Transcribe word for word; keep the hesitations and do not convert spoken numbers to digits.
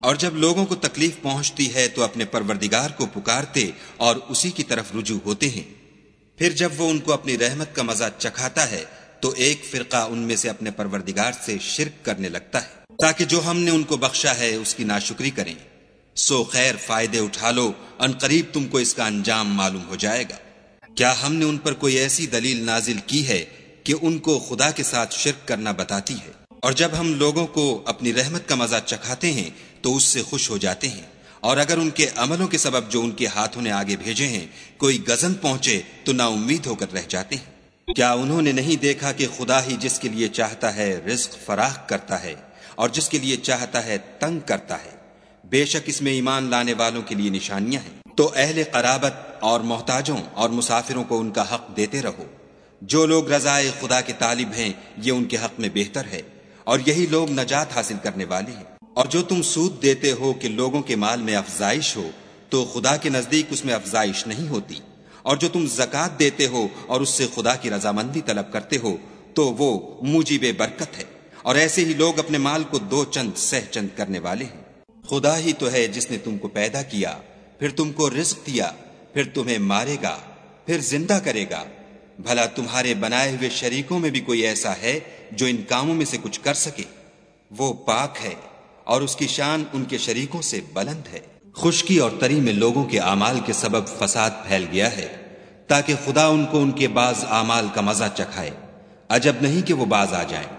اور جب لوگوں کو تکلیف پہنچتی ہے تو اپنے پروردگار کو پکارتے اور اسی کی طرف رجوع ہوتے ہیں۔ پھر جب وہ ان کو اپنی رحمت کا مزہ چکھاتا ہے تو ایک فرقہ ان میں سے اپنے پروردگار سے شرک کرنے لگتا ہے تاکہ جو ہم نے ان کو بخشا ہے اس کی ناشکری کریں۔ سو خیر فائدے اٹھا لو، ان قریب تم کو اس کا انجام معلوم ہو جائے گا۔ کیا ہم نے ان پر کوئی ایسی دلیل نازل کی ہے کہ ان کو خدا کے ساتھ شرک کرنا بتاتی ہے؟ اور جب ہم لوگوں کو اپنی رحمت کا مزہ چکھاتے ہیں تو اس سے خوش ہو جاتے ہیں، اور اگر ان کے عملوں کے سبب جو ان کے ہاتھوں نے آگے بھیجے ہیں کوئی گزن پہنچے تو نا امید ہو کر رہ جاتے ہیں۔ کیا انہوں نے نہیں دیکھا کہ خدا ہی جس کے لیے چاہتا ہے رزق فراخ کرتا ہے اور جس کے لیے چاہتا ہے تنگ کرتا ہے؟ بے شک اس میں ایمان لانے والوں کے لیے نشانیاں ہیں۔ تو اہل قرابت اور محتاجوں اور مسافروں کو ان کا حق دیتے رہو۔ جو لوگ رضائے خدا کے طالب ہیں یہ ان کے حق میں بہتر ہے، اور یہی لوگ نجات حاصل کرنے والے ہیں۔ اور جو تم سود دیتے ہو کہ لوگوں کے مال میں افزائش ہو تو خدا کے نزدیک اس میں افزائش نہیں ہوتی، اور جو تم زکوٰۃ دیتے ہو اور اس سے خدا کی رضامندی طلب کرتے ہو تو وہ موجب برکت ہے، اور ایسے ہی لوگ اپنے مال کو دو چند سہ چند کرنے والے ہیں۔ خدا ہی تو ہے جس نے تم کو پیدا کیا، پھر تم کو رزق دیا، پھر تمہیں مارے گا، پھر زندہ کرے گا۔ بھلا تمہارے بنائے ہوئے شریکوں میں بھی کوئی ایسا ہے جو ان کاموں میں سے کچھ کر سکے؟ وہ پاک ہے اور اس کی شان ان کے شریکوں سے بلند ہے۔ خشکی اور تری میں لوگوں کے اعمال کے سبب فساد پھیل گیا ہے تاکہ خدا ان کو ان کے بعض اعمال کا مزہ چکھائے۔ عجب نہیں کہ وہ باز آ جائیں۔